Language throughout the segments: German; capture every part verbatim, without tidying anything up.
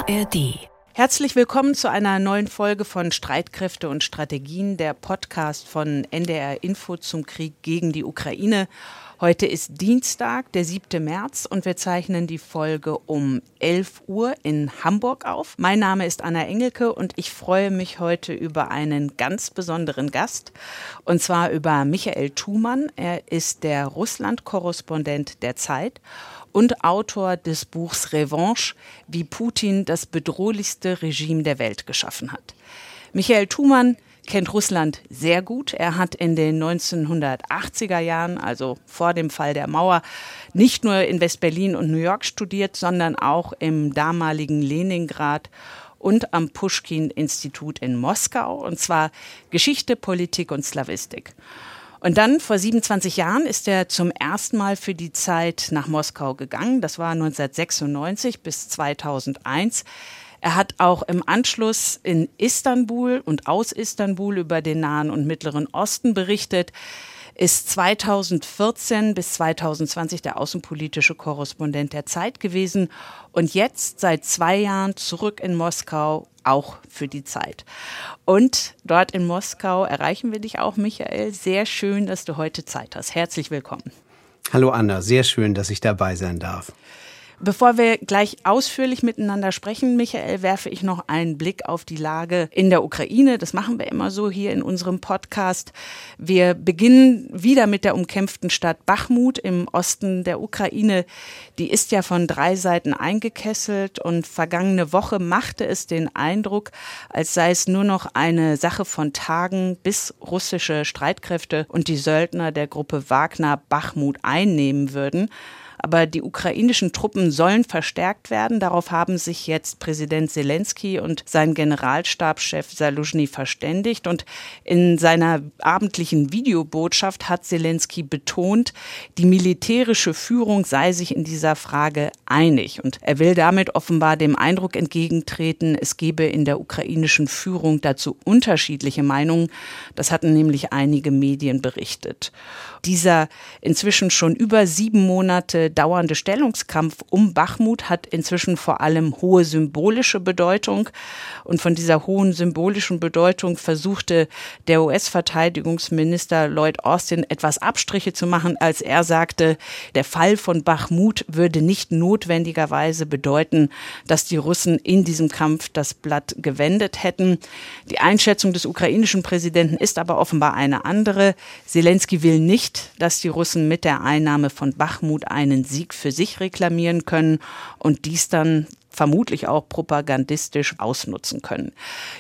A R D. Herzlich willkommen zu einer neuen Folge von Streitkräfte und Strategien, der Podcast von N D R Info zum Krieg gegen die Ukraine. Heute ist Dienstag, der siebte März, und wir zeichnen die Folge um elf Uhr in Hamburg auf. Mein Name ist Anna Engelke und ich freue mich heute über einen ganz besonderen Gast, und zwar über Michael Thumann. Er ist der Russland-Korrespondent der Zeit und Autor des Buchs Revanche, wie Putin das bedrohlichste Regime der Welt geschaffen hat. Michael Thumann kennt Russland sehr gut. Er hat in den neunzehnhundertachtziger Jahren, also vor dem Fall der Mauer, nicht nur in West-Berlin und New York studiert, sondern auch im damaligen Leningrad und am Puschkin-Institut in Moskau, und zwar Geschichte, Politik und Slawistik. Und dann, vor siebenundzwanzig Jahren, ist er zum ersten Mal für die Zeit nach Moskau gegangen. Das war neunzehnhundertsechsundneunzig bis zweitausendeins. Er hat auch im Anschluss in Istanbul und aus Istanbul über den Nahen und Mittleren Osten berichtet, ist zweitausendvierzehn bis zweitausendzwanzig der außenpolitische Korrespondent der Zeit gewesen und jetzt seit zwei Jahren zurück in Moskau, auch für die Zeit. Und dort in Moskau erreichen wir dich auch, Michael. Sehr schön, dass du heute Zeit hast. Herzlich willkommen. Hallo Anna, sehr schön, dass ich dabei sein darf. Bevor wir gleich ausführlich miteinander sprechen, Michael, werfe ich noch einen Blick auf die Lage in der Ukraine. Das machen wir immer so hier in unserem Podcast. Wir beginnen wieder mit der umkämpften Stadt Bachmut im Osten der Ukraine. Die ist ja von drei Seiten eingekesselt, und vergangene Woche machte es den Eindruck, als sei es nur noch eine Sache von Tagen, bis russische Streitkräfte und die Söldner der Gruppe Wagner Bachmut einnehmen würden. Aber die ukrainischen Truppen sollen verstärkt werden. Darauf haben sich jetzt Präsident Selenskyj und sein Generalstabschef Saluzhny verständigt. Und in seiner abendlichen Videobotschaft hat Selenskyj betont, die militärische Führung sei sich in dieser Frage einig. Und er will damit offenbar dem Eindruck entgegentreten, es gebe in der ukrainischen Führung dazu unterschiedliche Meinungen. Das hatten nämlich einige Medien berichtet. Dieser inzwischen schon über sieben Monate dauernde Stellungskampf um Bachmut hat inzwischen vor allem hohe symbolische Bedeutung. Und von dieser hohen symbolischen Bedeutung versuchte der U S-Verteidigungsminister Lloyd Austin etwas Abstriche zu machen, als er sagte, der Fall von Bachmut würde nicht notwendigerweise bedeuten, dass die Russen in diesem Kampf das Blatt gewendet hätten. Die Einschätzung des ukrainischen Präsidenten ist aber offenbar eine andere. Selenskyj will nicht, dass die Russen mit der Einnahme von Bachmut einen Sieg für sich reklamieren können und dies dann vermutlich auch propagandistisch ausnutzen können.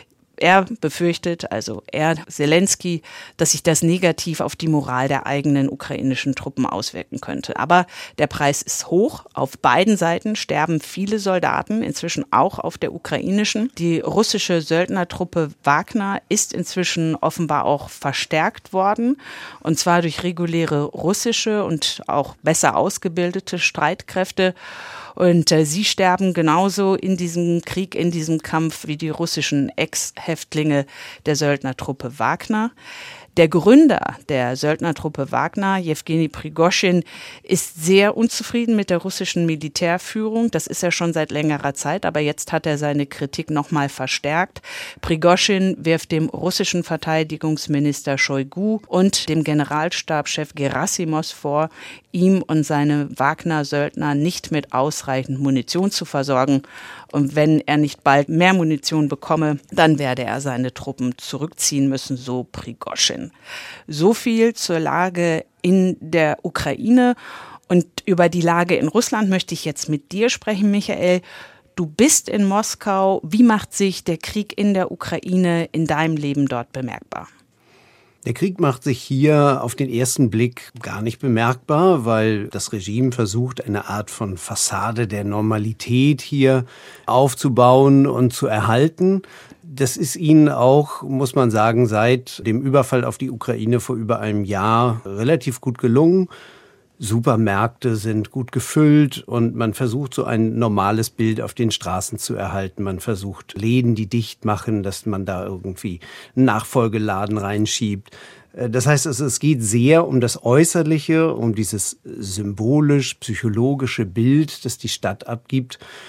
Er befürchtet, also er, Selenskyj, dass sich das negativ auf die Moral der eigenen ukrainischen Truppen auswirken könnte. Aber der Preis ist hoch. Auf beiden Seiten sterben viele Soldaten, inzwischen auch auf der ukrainischen. Die russische Söldnertruppe Wagner ist inzwischen offenbar auch verstärkt worden, und zwar durch reguläre russische und auch besser ausgebildete Streitkräfte. Und äh, sie sterben genauso in diesem Krieg, in diesem Kampf wie die russischen Ex-Häftlinge der Söldnertruppe Wagner. Der Gründer der Söldnertruppe Wagner, Jewgeni Prigoschin, ist sehr unzufrieden mit der russischen Militärführung. Das ist er schon seit längerer Zeit, aber jetzt hat er seine Kritik nochmal verstärkt. Prigoschin wirft dem russischen Verteidigungsminister Shoigu und dem Generalstabschef Gerasimos vor, ihm und seine Wagner-Söldner nicht mit ausreichend Munition zu versorgen. Und wenn er nicht bald mehr Munition bekomme, dann werde er seine Truppen zurückziehen müssen, so Prigoschin. So viel zur Lage in der Ukraine. Und über die Lage in Russland möchte ich jetzt mit dir sprechen, Michael. Du bist in Moskau. Wie macht sich der Krieg in der Ukraine in deinem Leben dort bemerkbar? Der Krieg macht sich hier auf den ersten Blick gar nicht bemerkbar, weil das Regime versucht, eine Art von Fassade der Normalität hier aufzubauen und zu erhalten. Das ist ihnen auch, muss man sagen, seit dem Überfall auf die Ukraine vor über einem Jahr relativ gut gelungen. Supermärkte sind gut gefüllt und man versucht, so ein normales Bild auf den Straßen zu erhalten. Man versucht, Läden, die dicht machen, dass man da irgendwie einen Nachfolgeladen reinschiebt. Das heißt, es geht sehr um das Äußerliche, um dieses symbolisch-psychologische Bild, das die Stadt abgibt.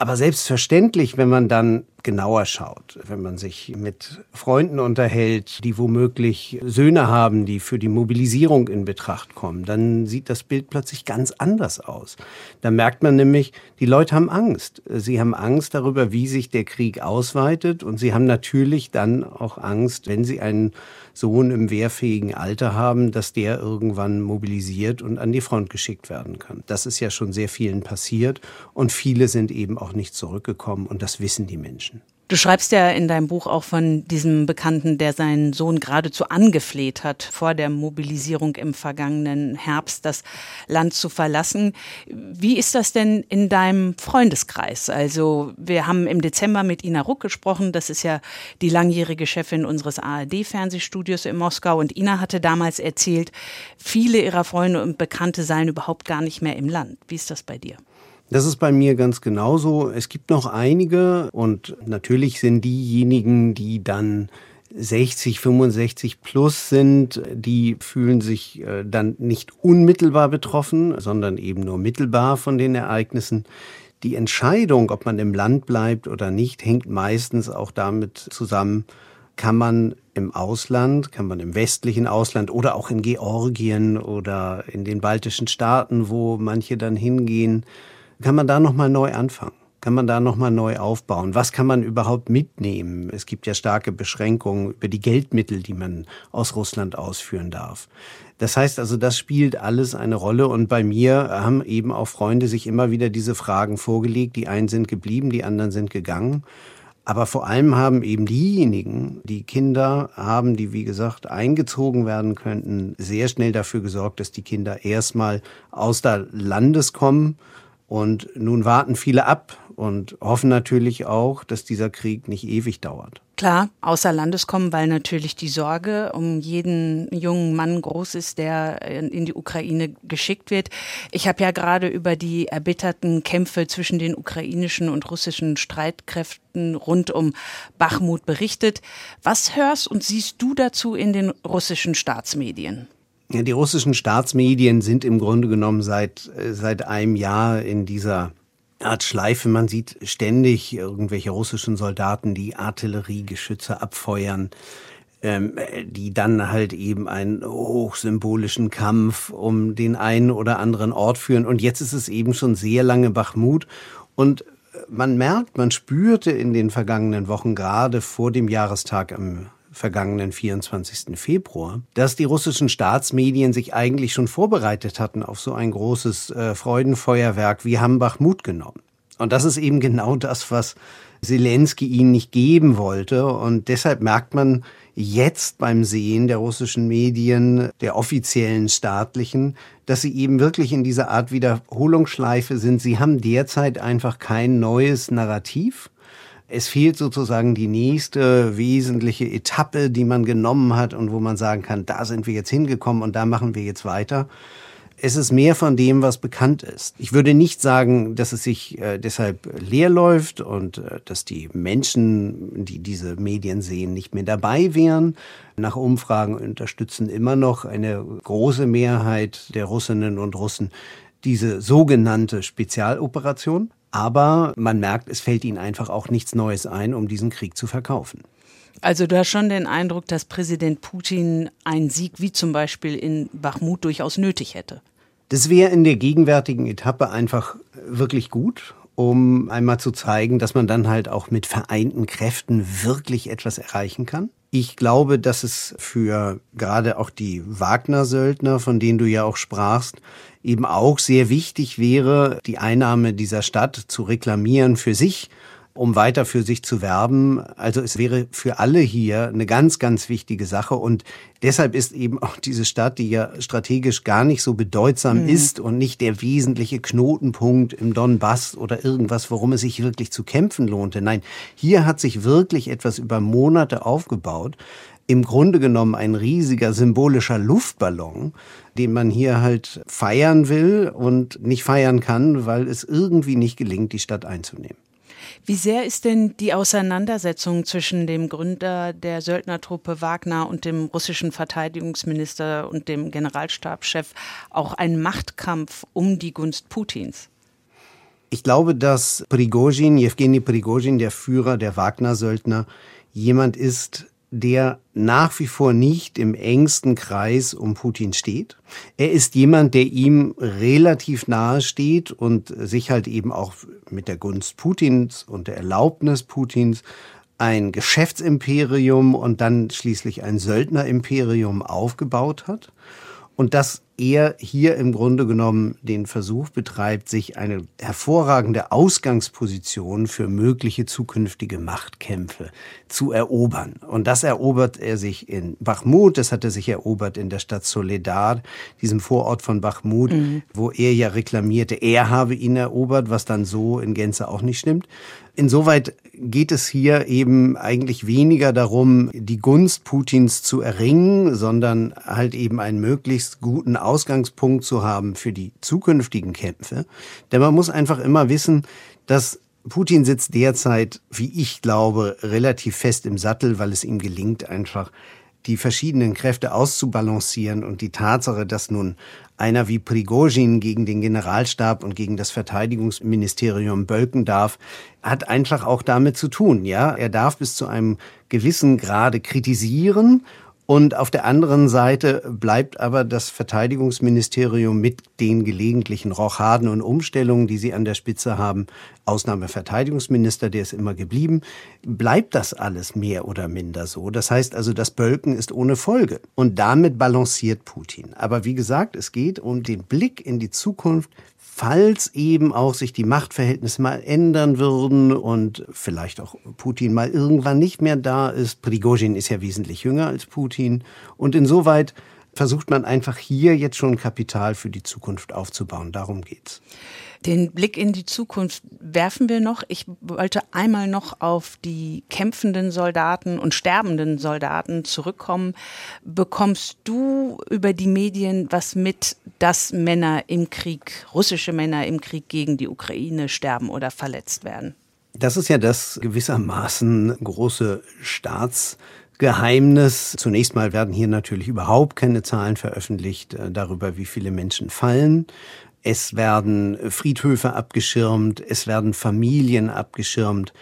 Aber selbstverständlich, wenn man dann genauer schaut, wenn man sich mit Freunden unterhält, die womöglich Söhne haben, die für die Mobilisierung in Betracht kommen, dann sieht das Bild plötzlich ganz anders aus. Da merkt man nämlich, die Leute haben Angst. Sie haben Angst darüber, wie sich der Krieg ausweitet, und sie haben natürlich dann auch Angst, wenn sie einen Sohn im wehrfähigen Alter haben, dass der irgendwann mobilisiert und an die Front geschickt werden kann. Das ist ja schon sehr vielen passiert, und viele sind eben auch nicht zurückgekommen, und das wissen die Menschen. Du schreibst ja in deinem Buch auch von diesem Bekannten, der seinen Sohn geradezu angefleht hat, vor der Mobilisierung im vergangenen Herbst das Land zu verlassen. Wie ist das denn in deinem Freundeskreis? Also wir haben im Dezember mit Ina Ruck gesprochen. Das ist ja die langjährige Chefin unseres A R D-Fernsehstudios in Moskau. Und Ina hatte damals erzählt, viele ihrer Freunde und Bekannte seien überhaupt gar nicht mehr im Land. Wie ist das bei dir? Das ist bei mir ganz genauso. Es gibt noch einige, und natürlich sind diejenigen, die dann sechzig, fünfundsechzig plus sind, die fühlen sich dann nicht unmittelbar betroffen, sondern eben nur mittelbar von den Ereignissen. Die Entscheidung, ob man im Land bleibt oder nicht, hängt meistens auch damit zusammen, kann man im Ausland, kann man im westlichen Ausland oder auch in Georgien oder in den baltischen Staaten, wo manche dann hingehen, kann man da nochmal neu anfangen? Kann man da nochmal neu aufbauen? Was kann man überhaupt mitnehmen? Es gibt ja starke Beschränkungen über die Geldmittel, die man aus Russland ausführen darf. Das heißt also, das spielt alles eine Rolle, und bei mir haben eben auch Freunde sich immer wieder diese Fragen vorgelegt. Die einen sind geblieben, die anderen sind gegangen. Aber vor allem haben eben diejenigen, die Kinder haben, die wie gesagt eingezogen werden könnten, sehr schnell dafür gesorgt, dass die Kinder erstmal aus der Landes kommen. Und nun warten viele ab und hoffen natürlich auch, dass dieser Krieg nicht ewig dauert. Klar, außer Landes kommen, weil natürlich die Sorge um jeden jungen Mann groß ist, der in die Ukraine geschickt wird. Ich habe ja gerade über die erbitterten Kämpfe zwischen den ukrainischen und russischen Streitkräften rund um Bachmut berichtet. Was hörst und siehst du dazu in den russischen Staatsmedien? Ja, die russischen Staatsmedien sind im Grunde genommen seit, seit einem Jahr in dieser Art Schleife. Man sieht ständig irgendwelche russischen Soldaten, die Artilleriegeschütze abfeuern, ähm, die dann halt eben einen hochsymbolischen Kampf um den einen oder anderen Ort führen. Und jetzt ist es eben schon sehr lange Bachmut. Und man merkt, man spürte in den vergangenen Wochen, gerade vor dem Jahrestag am vergangenen vierundzwanzigsten Februar, dass die russischen Staatsmedien sich eigentlich schon vorbereitet hatten auf so ein großes äh, Freudenfeuerwerk. Wir haben Bachmut genommen. Und das ist eben genau das, was Zelensky ihnen nicht geben wollte. Und deshalb merkt man jetzt beim Sehen der russischen Medien, der offiziellen staatlichen, dass sie eben wirklich in dieser Art Wiederholungsschleife sind. Sie haben derzeit einfach kein neues Narrativ. Es fehlt sozusagen die nächste wesentliche Etappe, die man genommen hat und wo man sagen kann, da sind wir jetzt hingekommen und da machen wir jetzt weiter. Es ist mehr von dem, was bekannt ist. Ich würde nicht sagen, dass es sich äh, deshalb leer läuft und äh, dass die Menschen, die diese Medien sehen, nicht mehr dabei wären. Nach Umfragen unterstützen immer noch eine große Mehrheit der Russinnen und Russen diese sogenannte Spezialoperation. Aber man merkt, es fällt ihnen einfach auch nichts Neues ein, um diesen Krieg zu verkaufen. Also du hast schon den Eindruck, dass Präsident Putin einen Sieg wie zum Beispiel in Bachmut durchaus nötig hätte. Das wäre in der gegenwärtigen Etappe einfach wirklich gut, um einmal zu zeigen, dass man dann halt auch mit vereinten Kräften wirklich etwas erreichen kann. Ich glaube, dass es für gerade auch die Wagner-Söldner, von denen du ja auch sprachst, eben auch sehr wichtig wäre, die Einnahme dieser Stadt zu reklamieren für sich, um weiter für sich zu werben. Also es wäre für alle hier eine ganz, ganz wichtige Sache. Und deshalb ist eben auch diese Stadt, die ja strategisch gar nicht so bedeutsam mhm. ist und nicht der wesentliche Knotenpunkt im Donbass oder irgendwas, worum es sich wirklich zu kämpfen lohnte. Nein, hier hat sich wirklich etwas über Monate aufgebaut. Im Grunde genommen ein riesiger symbolischer Luftballon, den man hier halt feiern will und nicht feiern kann, weil es irgendwie nicht gelingt, die Stadt einzunehmen. Wie sehr ist denn die Auseinandersetzung zwischen dem Gründer der Söldnertruppe Wagner und dem russischen Verteidigungsminister und dem Generalstabschef auch ein Machtkampf um die Gunst Putins? Ich glaube, dass Prigozhin, Jewgeni Prigozhin, der Führer der Wagner-Söldner, jemand ist, der nach wie vor nicht im engsten Kreis um Putin steht. Er ist jemand, der ihm relativ nahe steht und sich halt eben auch mit der Gunst Putins und der Erlaubnis Putins ein Geschäftsimperium und dann schließlich ein Söldnerimperium aufgebaut hat. Und dass er hier im Grunde genommen den Versuch betreibt, sich eine hervorragende Ausgangsposition für mögliche zukünftige Machtkämpfe zu erobern. Und das erobert er sich in Bachmut, das hat er sich erobert in der Stadt Soledar, diesem Vorort von Bachmut, mhm. wo er ja reklamierte, er habe ihn erobert, was dann so in Gänze auch nicht stimmt. Insoweit geht es hier eben eigentlich weniger darum, die Gunst Putins zu erringen, sondern halt eben einen möglichst guten Ausgangspunkt zu haben für die zukünftigen Kämpfe. Denn man muss einfach immer wissen, dass Putin sitzt derzeit, wie ich glaube, relativ fest im Sattel, weil es ihm gelingt, einfach die verschiedenen Kräfte auszubalancieren und die Tatsache, dass nun einer wie Prigozhin gegen den Generalstab und gegen das Verteidigungsministerium bölken darf, hat einfach auch damit zu tun. Ja, er darf bis zu einem gewissen Grade kritisieren. Und auf der anderen Seite bleibt aber das Verteidigungsministerium mit den gelegentlichen Rochaden und Umstellungen, die sie an der Spitze haben, Ausnahme Verteidigungsminister, der ist immer geblieben, bleibt das alles mehr oder minder so. Das heißt also, das Bölken ist ohne Folge. Und damit balanciert Putin. Aber wie gesagt, es geht um den Blick in die Zukunft, falls eben auch sich die Machtverhältnisse mal ändern würden und vielleicht auch Putin mal irgendwann nicht mehr da ist. Prigozhin ist ja wesentlich jünger als Putin. Und insoweit versucht man einfach hier jetzt schon Kapital für die Zukunft aufzubauen. Darum geht's. Den Blick in die Zukunft werfen wir noch. Ich wollte einmal noch auf die kämpfenden Soldaten und sterbenden Soldaten zurückkommen. Bekommst du über die Medien was mit, dass Männer im Krieg, russische Männer im Krieg gegen die Ukraine sterben oder verletzt werden? Das ist ja das gewissermaßen große Staatsgeheimnis. Zunächst mal werden hier natürlich überhaupt keine Zahlen veröffentlicht darüber, wie viele Menschen fallen. Es werden Friedhöfe abgeschirmt, es werden Familien abgeschirmt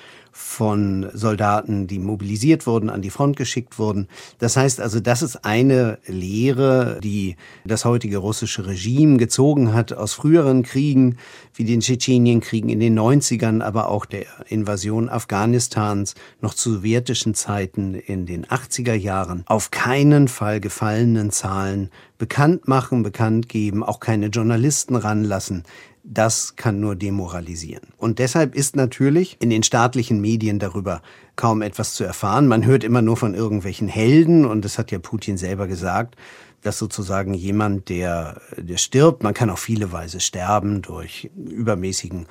von Soldaten, die mobilisiert wurden, an die Front geschickt wurden. Das heißt also, das ist eine Lehre, die das heutige russische Regime gezogen hat aus früheren Kriegen, wie den Tschetschenienkriegen in den neunzigern, aber auch der Invasion Afghanistans, noch zu sowjetischen Zeiten in den achtziger Jahren. Auf keinen Fall gefallenen Zahlen bekannt machen, bekannt geben, auch keine Journalisten ranlassen. Das kann nur demoralisieren. Und deshalb ist natürlich in den staatlichen Medien darüber kaum etwas zu erfahren. Man hört immer nur von irgendwelchen Helden und das hat ja Putin selber gesagt, dass sozusagen jemand, der, der stirbt, man kann auf viele Weise sterben durch übermäßigen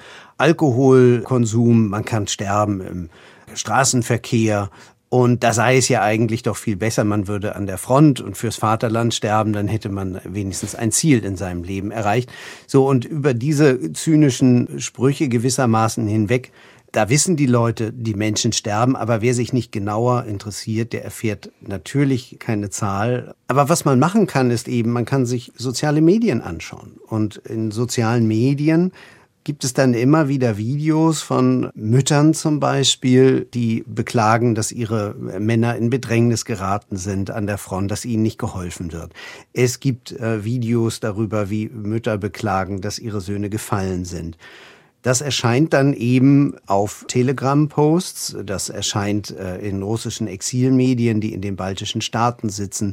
Alkoholkonsum, man kann sterben im Straßenverkehr. Und da sei es ja eigentlich doch viel besser, man würde an der Front und fürs Vaterland sterben, dann hätte man wenigstens ein Ziel in seinem Leben erreicht. So, und über diese zynischen Sprüche gewissermaßen hinweg, da wissen die Leute, die Menschen sterben, aber wer sich nicht genauer interessiert, der erfährt natürlich keine Zahl. Aber was man machen kann, ist eben, man kann sich soziale Medien anschauen. Und in sozialen Medien gibt es dann immer wieder Videos von Müttern zum Beispiel, die beklagen, dass ihre Männer in Bedrängnis geraten sind an der Front, dass ihnen nicht geholfen wird. Es gibt äh, Videos darüber, wie Mütter beklagen, dass ihre Söhne gefallen sind. Das erscheint dann eben auf Telegram-Posts, das erscheint äh, in russischen Exilmedien, die in den baltischen Staaten sitzen.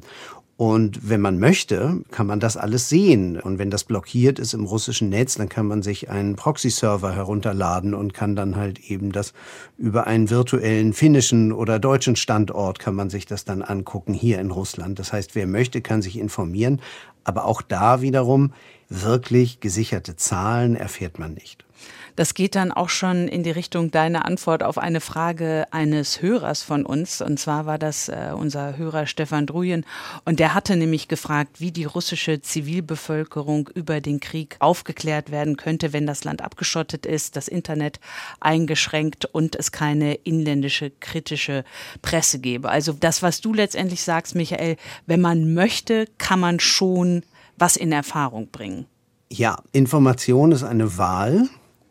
Und wenn man möchte, kann man das alles sehen. Und wenn das blockiert ist im russischen Netz, dann kann man sich einen Proxy-Server herunterladen und kann dann halt eben das über einen virtuellen finnischen oder deutschen Standort kann man sich das dann angucken hier in Russland. Das heißt, wer möchte, kann sich informieren. Aber auch da wiederum wirklich gesicherte Zahlen erfährt man nicht. Das geht dann auch schon in die Richtung deiner Antwort auf eine Frage eines Hörers von uns. Und zwar war das äh, unser Hörer Stefan Drujen. Und der hatte nämlich gefragt, wie die russische Zivilbevölkerung über den Krieg aufgeklärt werden könnte, wenn das Land abgeschottet ist, das Internet eingeschränkt und es keine inländische kritische Presse gäbe. Also das, was du letztendlich sagst, Michael, wenn man möchte, kann man schon was in Erfahrung bringen. Ja, Information ist eine Wahl.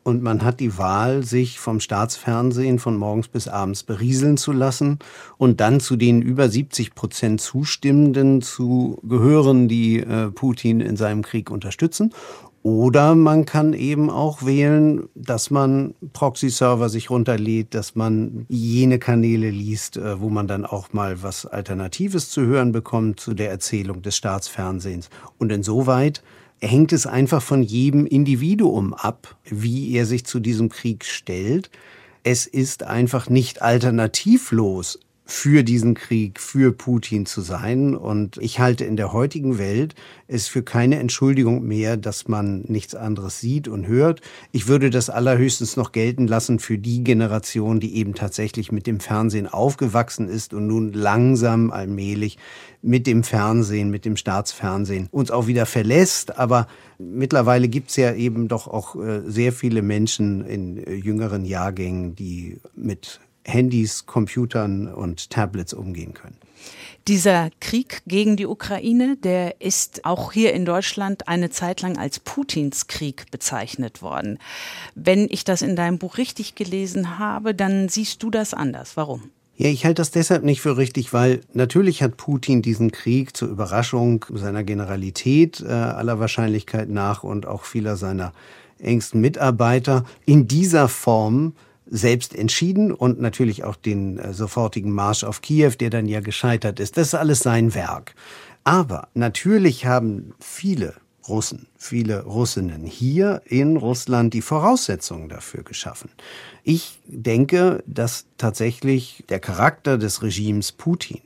und man hat die Wahl, sich vom Staatsfernsehen von morgens bis abends berieseln zu lassen und dann zu den über siebzig Prozent Zustimmenden zu gehören, die äh, Putin in seinem Krieg unterstützen. Oder man kann eben auch wählen, dass man Proxy-Server sich runterlädt, dass man jene Kanäle liest, wo man dann auch mal was Alternatives zu hören bekommt zu der Erzählung des Staatsfernsehens. Und insoweit hängt es einfach von jedem Individuum ab, wie er sich zu diesem Krieg stellt. Es ist einfach nicht alternativlos, für diesen Krieg, für Putin zu sein. Und ich halte in der heutigen Welt es für keine Entschuldigung mehr, dass man nichts anderes sieht und hört. Ich würde das allerhöchstens noch gelten lassen für die Generation, die eben tatsächlich mit dem Fernsehen aufgewachsen ist und nun langsam allmählich mit dem Fernsehen, mit dem Staatsfernsehen uns auch wieder verlässt. Aber mittlerweile gibt es ja eben doch auch sehr viele Menschen in jüngeren Jahrgängen, die mit Handys, Computern und Tablets umgehen können. Dieser Krieg gegen die Ukraine, der ist auch hier in Deutschland eine Zeit lang als Putins Krieg bezeichnet worden. Wenn ich das in deinem Buch richtig gelesen habe, dann siehst du das anders. Warum? Ja, ich halte das deshalb nicht für richtig, weil natürlich hat Putin diesen Krieg zur Überraschung seiner Generalität äh, aller Wahrscheinlichkeit nach und auch vieler seiner engsten Mitarbeiter in dieser Form selbst entschieden und natürlich auch den äh, sofortigen Marsch auf Kiew, der dann ja gescheitert ist. Das ist alles sein Werk. Aber natürlich haben viele Russen, viele Russinnen hier in Russland die Voraussetzungen dafür geschaffen. Ich denke, dass tatsächlich der Charakter des Regimes Putin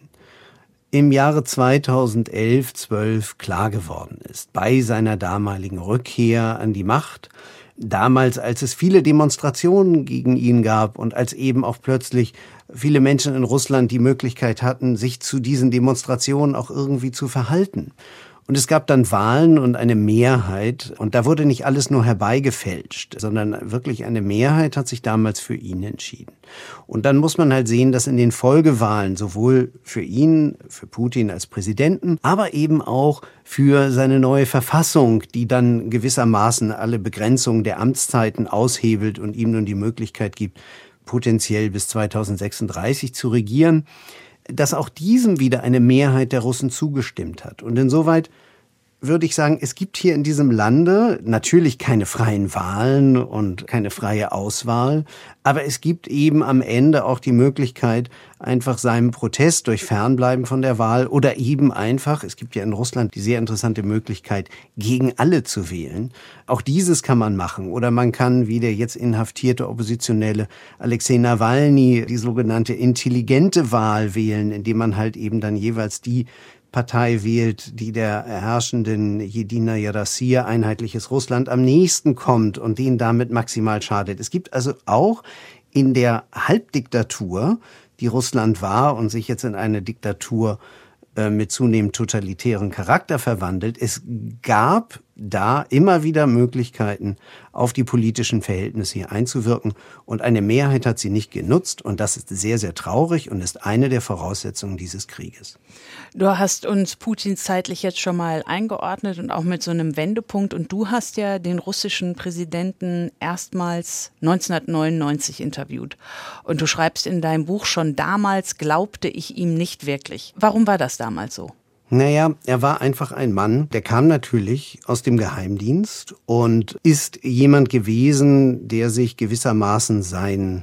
im Jahre zweitausendelf, zwölf klar geworden ist, bei seiner damaligen Rückkehr an die Macht. Damals, als es viele Demonstrationen gegen ihn gab und als eben auch plötzlich viele Menschen in Russland die Möglichkeit hatten, sich zu diesen Demonstrationen auch irgendwie zu verhalten. Und es gab dann Wahlen und eine Mehrheit. Und da wurde nicht alles nur herbeigefälscht, sondern wirklich eine Mehrheit hat sich damals für ihn entschieden. Und dann muss man halt sehen, dass in den Folgewahlen sowohl für ihn, für Putin als Präsidenten, aber eben auch für seine neue Verfassung, die dann gewissermaßen alle Begrenzungen der Amtszeiten aushebelt und ihm nun die Möglichkeit gibt, potenziell bis zweitausendsechsunddreißig zu regieren, dass auch diesem wieder eine Mehrheit der Russen zugestimmt hat. Und insoweit würde ich sagen, es gibt hier in diesem Lande natürlich keine freien Wahlen und keine freie Auswahl, aber es gibt eben am Ende auch die Möglichkeit, einfach seinem Protest durch Fernbleiben von der Wahl oder eben einfach, es gibt ja in Russland die sehr interessante Möglichkeit, gegen alle zu wählen. Auch dieses kann man machen. Oder man kann, wie der jetzt inhaftierte Oppositionelle Alexei Nawalny, die sogenannte intelligente Wahl wählen, indem man halt eben dann jeweils die Partei wählt, die der herrschenden Jedinaja Rossiya, einheitliches Russland, am nächsten kommt und denen damit maximal schadet. Es gibt also auch in der Halbdiktatur, die Russland war und sich jetzt in eine Diktatur äh, mit zunehmend totalitären Charakter verwandelt, es gab da immer wieder Möglichkeiten, auf die politischen Verhältnisse hier einzuwirken. Und eine Mehrheit hat sie nicht genutzt. Und das ist sehr, sehr traurig und ist eine der Voraussetzungen dieses Krieges. Du hast uns Putin zeitlich jetzt schon mal eingeordnet und auch mit so einem Wendepunkt. Und du hast ja den russischen Präsidenten erstmals neunzehnhundertneunundneunzig interviewt. Und du schreibst in deinem Buch, schon damals glaubte ich ihm nicht wirklich. Warum war das damals so? Naja, er war einfach ein Mann, der kam natürlich aus dem Geheimdienst und ist jemand gewesen, der sich gewissermaßen seinen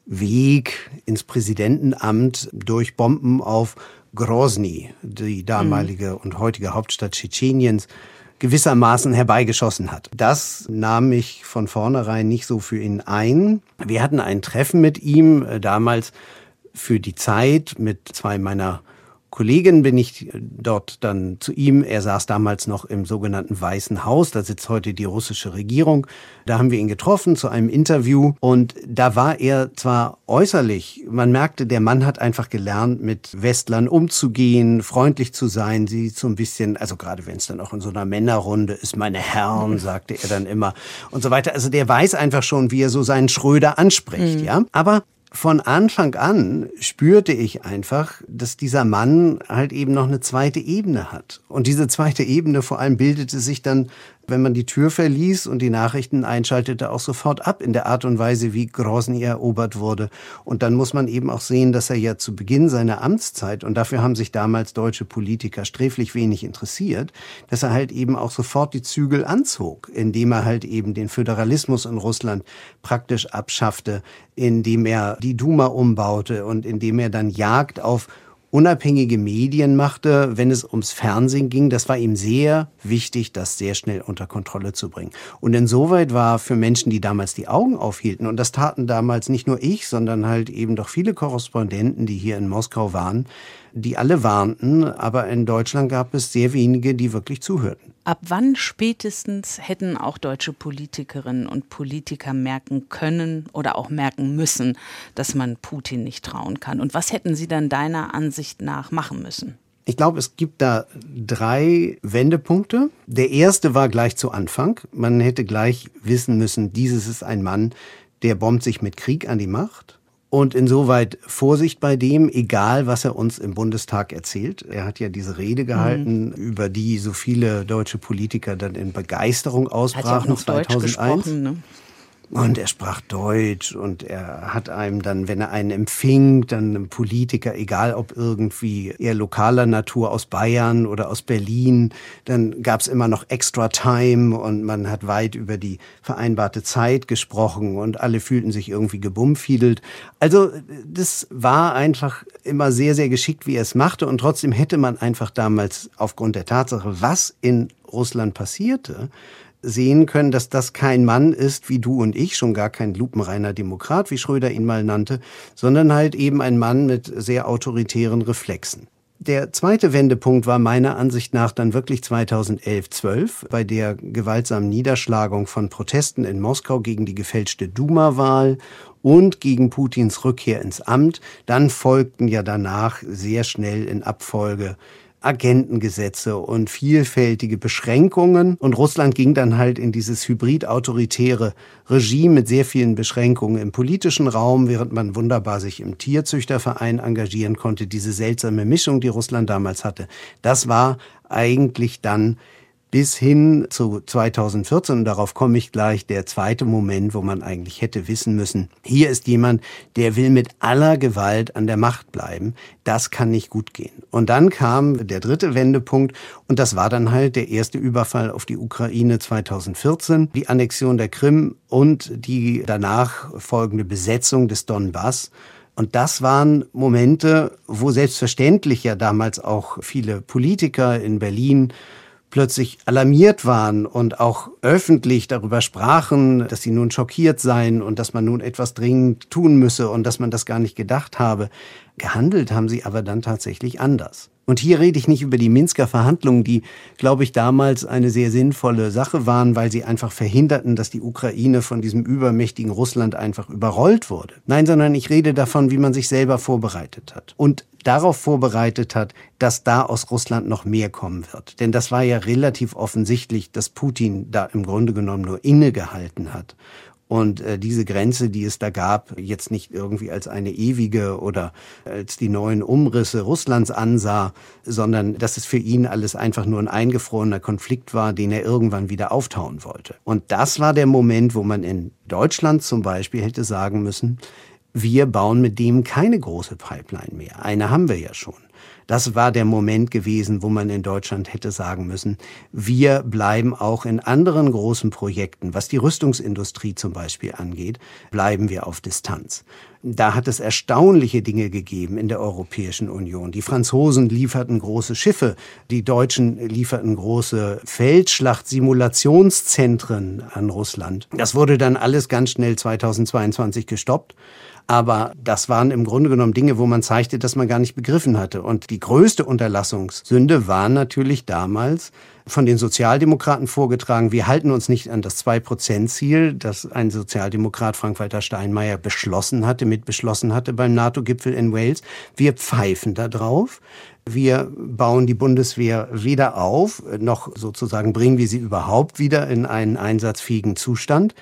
Weg ins Präsidentenamt durch Bomben auf Grozny, die damalige mhm. und heutige Hauptstadt Tschetscheniens, gewissermaßen herbeigeschossen hat. Das nahm ich von vornherein nicht so für ihn ein. Wir hatten ein Treffen mit ihm, äh, damals für die Zeit mit zwei meiner Kollegen bin ich dort dann zu ihm. Er saß damals noch im sogenannten Weißen Haus. Da sitzt heute die russische Regierung. Da haben wir ihn getroffen zu einem Interview. Und da war er zwar äußerlich, man merkte, der Mann hat einfach gelernt, mit Westlern umzugehen, freundlich zu sein, sie so ein bisschen, also gerade wenn es dann auch in so einer Männerrunde ist, meine Herren, sagte er dann immer und so weiter. Also der weiß einfach schon, wie er so seinen Schröder anspricht, mhm. ja. Aber von Anfang an spürte ich einfach, dass dieser Mann halt eben noch eine zweite Ebene hat. Und diese zweite Ebene vor allem bildete sich dann wenn man die Tür verließ und die Nachrichten einschaltete, auch sofort ab in der Art und Weise, wie Grosny erobert wurde. Und dann muss man eben auch sehen, dass er ja zu Beginn seiner Amtszeit, und dafür haben sich damals deutsche Politiker sträflich wenig interessiert, dass er halt eben auch sofort die Zügel anzog, indem er halt eben den Föderalismus in Russland praktisch abschaffte, indem er die Duma umbaute und indem er dann Jagd auf unabhängige Medien machte, wenn es ums Fernsehen ging. Das war ihm sehr wichtig, das sehr schnell unter Kontrolle zu bringen. Und insoweit war für Menschen, die damals die Augen aufhielten, und das taten damals nicht nur ich, sondern halt eben doch viele Korrespondenten, die hier in Moskau waren, die alle warnten, aber in Deutschland gab es sehr wenige, die wirklich zuhörten. Ab wann spätestens hätten auch deutsche Politikerinnen und Politiker merken können oder auch merken müssen, dass man Putin nicht trauen kann? Und was hätten sie dann deiner Ansicht nach machen müssen? Ich glaube, es gibt da drei Wendepunkte. Der erste war gleich zu Anfang. Man hätte gleich wissen müssen, dieses ist ein Mann, der bombt sich mit Krieg an die Macht. Und insoweit Vorsicht bei dem, egal was er uns im Bundestag erzählt. Er hat ja diese Rede gehalten, mhm. über die so viele deutsche Politiker dann in Begeisterung ausbrachen. Hat ja auch noch zweitausendeins. Deutsch gesprochen, ne? Und er sprach Deutsch und er hat einem dann, wenn er einen empfing, dann einem Politiker, egal ob irgendwie eher lokaler Natur aus Bayern oder aus Berlin, dann gab's immer noch Extra Time und man hat weit über die vereinbarte Zeit gesprochen und alle fühlten sich irgendwie gebummfiedelt. Also das war einfach immer sehr, sehr geschickt, wie er es machte, und trotzdem hätte man einfach damals aufgrund der Tatsache, was in Russland passierte, sehen können, dass das kein Mann ist wie du und ich, schon gar kein lupenreiner Demokrat, wie Schröder ihn mal nannte, sondern halt eben ein Mann mit sehr autoritären Reflexen. Der zweite Wendepunkt war meiner Ansicht nach dann wirklich zweitausendelf zwölf, bei der gewaltsamen Niederschlagung von Protesten in Moskau gegen die gefälschte Duma-Wahl und gegen Putins Rückkehr ins Amt. Dann folgten ja danach sehr schnell in Abfolge Agentengesetze und vielfältige Beschränkungen. Und Russland ging dann halt in dieses hybrid-autoritäre Regime mit sehr vielen Beschränkungen im politischen Raum, während man wunderbar sich im Tierzüchterverein engagieren konnte. Diese seltsame Mischung, die Russland damals hatte, das war eigentlich dann bis hin zu zweitausendvierzehn, und darauf komme ich gleich, der zweite Moment, wo man eigentlich hätte wissen müssen, hier ist jemand, der will mit aller Gewalt an der Macht bleiben. Das kann nicht gut gehen. Und dann kam der dritte Wendepunkt, und das war dann halt der erste Überfall auf die Ukraine zweitausendvierzehn, die Annexion der Krim und die danach folgende Besetzung des Donbass. Und das waren Momente, wo selbstverständlich ja damals auch viele Politiker in Berlin plötzlich alarmiert waren und auch öffentlich darüber sprachen, dass sie nun schockiert seien und dass man nun etwas dringend tun müsse und dass man das gar nicht gedacht habe. Gehandelt haben sie aber dann tatsächlich anders. Und hier rede ich nicht über die Minsker Verhandlungen, die, glaube ich, damals eine sehr sinnvolle Sache waren, weil sie einfach verhinderten, dass die Ukraine von diesem übermächtigen Russland einfach überrollt wurde. Nein, sondern ich rede davon, wie man sich selber vorbereitet hat. Und darauf vorbereitet hat, dass da aus Russland noch mehr kommen wird. Denn das war ja relativ offensichtlich, dass Putin da im Grunde genommen nur innegehalten hat. Und äh, diese Grenze, die es da gab, jetzt nicht irgendwie als eine ewige oder als die neuen Umrisse Russlands ansah, sondern dass es für ihn alles einfach nur ein eingefrorener Konflikt war, den er irgendwann wieder auftauen wollte. Und das war der Moment, wo man in Deutschland zum Beispiel hätte sagen müssen, wir bauen mit dem keine große Pipeline mehr. Eine haben wir ja schon. Das war der Moment gewesen, wo man in Deutschland hätte sagen müssen, wir bleiben auch in anderen großen Projekten, was die Rüstungsindustrie zum Beispiel angeht, bleiben wir auf Distanz. Da hat es erstaunliche Dinge gegeben in der Europäischen Union. Die Franzosen lieferten große Schiffe, die Deutschen lieferten große Feldschlacht-Simulationszentren an Russland. Das wurde dann alles ganz schnell zweitausendzweiundzwanzig gestoppt. Aber das waren im Grunde genommen Dinge, wo man zeigte, dass man gar nicht begriffen hatte. Und die größte Unterlassungssünde war natürlich damals von den Sozialdemokraten vorgetragen, wir halten uns nicht an das zwei Prozent Ziel, das ein Sozialdemokrat, Frank-Walter Steinmeier, beschlossen hatte, mitbeschlossen hatte beim NATO-Gipfel in Wales. Wir pfeifen da drauf. Wir bauen die Bundeswehr weder auf, noch sozusagen bringen wir sie überhaupt wieder in einen einsatzfähigen Zustand.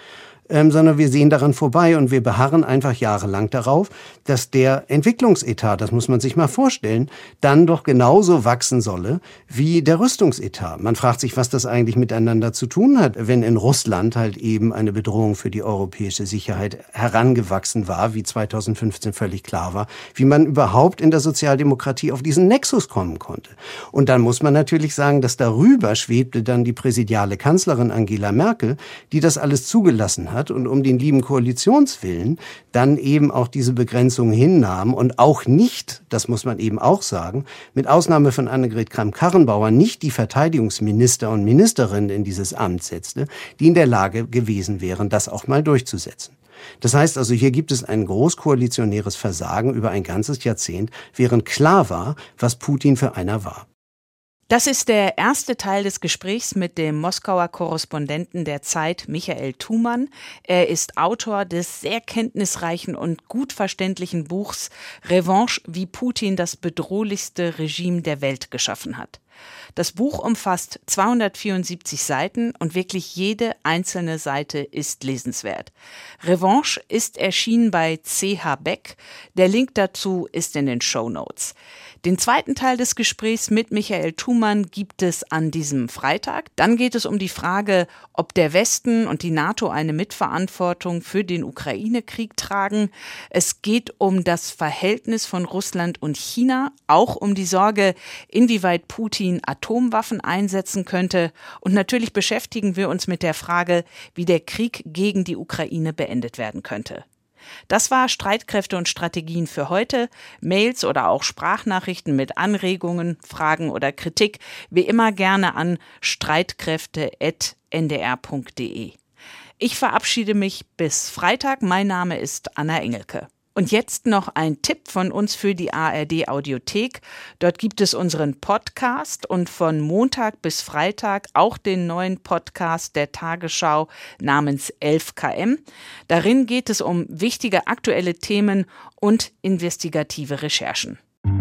ähm, sondern wir sehen daran vorbei und wir beharren einfach jahrelang darauf, dass der Entwicklungsetat, das muss man sich mal vorstellen, dann doch genauso wachsen solle wie der Rüstungsetat. Man fragt sich, was das eigentlich miteinander zu tun hat, wenn in Russland halt eben eine Bedrohung für die europäische Sicherheit herangewachsen war, wie zweitausendfünfzehn völlig klar war, wie man überhaupt in der Sozialdemokratie auf diesen Nexus kommen konnte. Und dann muss man natürlich sagen, dass darüber schwebte dann die präsidiale Kanzlerin Angela Merkel, die das alles zugelassen hat und um den lieben Koalitionswillen dann eben auch diese Begrenzung hinnahm und auch nicht, das muss man eben auch sagen, mit Ausnahme von Annegret Kramp-Karrenbauer nicht die Verteidigungsminister und Ministerinnen in dieses Amt setzte, die in der Lage gewesen wären, das auch mal durchzusetzen. Das heißt also, hier gibt es ein großkoalitionäres Versagen über ein ganzes Jahrzehnt, während klar war, was Putin für einer war. Das ist der erste Teil des Gesprächs mit dem Moskauer Korrespondenten der Zeit, Michael Thumann. Er ist Autor des sehr kenntnisreichen und gut verständlichen Buchs Revanche, wie Putin das bedrohlichste Regime der Welt geschaffen hat. Das Buch umfasst zweihundertvierundsiebzig Seiten und wirklich jede einzelne Seite ist lesenswert. Revanche ist erschienen bei C H Beck. Der Link dazu ist in den Shownotes. Den zweiten Teil des Gesprächs mit Michael Thumann gibt es an diesem Freitag. Dann geht es um die Frage, ob der Westen und die NATO eine Mitverantwortung für den Ukraine-Krieg tragen. Es geht um das Verhältnis von Russland und China, auch um die Sorge, inwieweit Putin Atomwaffen einsetzen könnte. Und natürlich beschäftigen wir uns mit der Frage, wie der Krieg gegen die Ukraine beendet werden könnte. Das war Streitkräfte und Strategien für heute. Mails oder auch Sprachnachrichten mit Anregungen, Fragen oder Kritik wie immer gerne an streitkräfte at n d r punkt d e. Ich verabschiede mich bis Freitag. Mein Name ist Anna Engelke. Und jetzt noch ein Tipp von uns für die A R D Audiothek. Dort gibt es unseren Podcast und von Montag bis Freitag auch den neuen Podcast der Tagesschau namens elf K M. Darin geht es um wichtige aktuelle Themen und investigative Recherchen.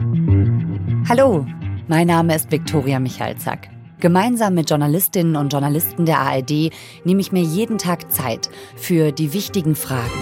Hallo, mein Name ist Viktoria Michalzack. Gemeinsam mit Journalistinnen und Journalisten der A R D nehme ich mir jeden Tag Zeit für die wichtigen Fragen.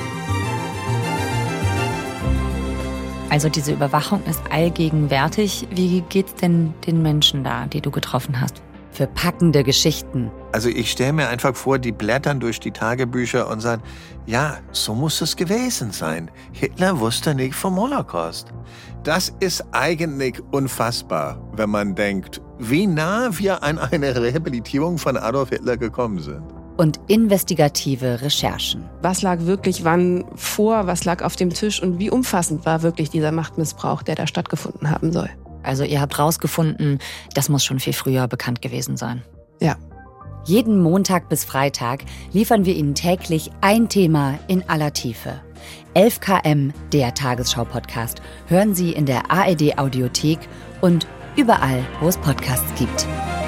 Also diese Überwachung ist allgegenwärtig. Wie geht's denn den Menschen da, die du getroffen hast? Für packende Geschichten. Also ich stelle mir einfach vor, die blättern durch die Tagebücher und sagen, ja, so muss es gewesen sein. Hitler wusste nicht vom Holocaust. Das ist eigentlich unfassbar, wenn man denkt, wie nah wir an eine Rehabilitierung von Adolf Hitler gekommen sind. Und investigative Recherchen. Was lag wirklich wann vor, was lag auf dem Tisch und wie umfassend war wirklich dieser Machtmissbrauch, der da stattgefunden haben soll. Also ihr habt rausgefunden, das muss schon viel früher bekannt gewesen sein. Ja. Jeden Montag bis Freitag liefern wir Ihnen täglich ein Thema in aller Tiefe. elf K M, der Tagesschau-Podcast, hören Sie in der A R D Audiothek und überall, wo es Podcasts gibt.